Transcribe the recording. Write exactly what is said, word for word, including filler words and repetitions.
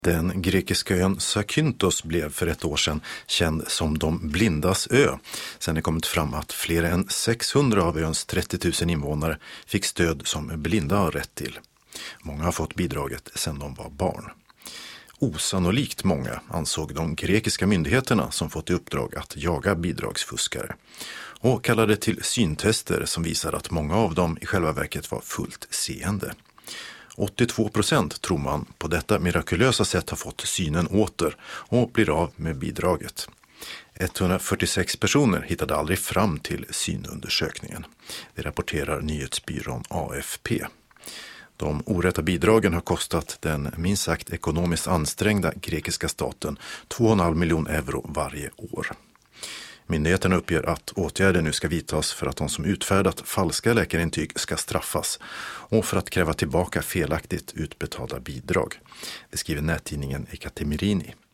Den grekiska ön Zakynthos blev för ett år sedan känd som de blindas ö. Sen det kommit fram att fler än sexhundra av öns trettio tusen invånare fick stöd som blinda har rätt till. Många har fått bidraget sedan de var barn. Osannolikt många ansåg de grekiska myndigheterna som fått i uppdrag att jaga bidragsfuskare och kallade till syntester som visar att många av dem i själva verket var fullt seende. åttiotvå procent tror man på detta mirakulösa sätt har fått synen åter och blir av med bidraget. etthundrafyrtiosex personer hittade aldrig fram till synundersökningen. Det rapporterar nyhetsbyrån A F P. De orätta bidragen har kostat den minst sagt ekonomiskt ansträngda grekiska staten två komma fem miljoner euro varje år. Myndigheterna uppger att åtgärder nu ska vidtas för att de som utfärdat falska läkarintyg ska straffas och för att kräva tillbaka felaktigt utbetalda bidrag. Det skriver nättidningen Ekatemirini.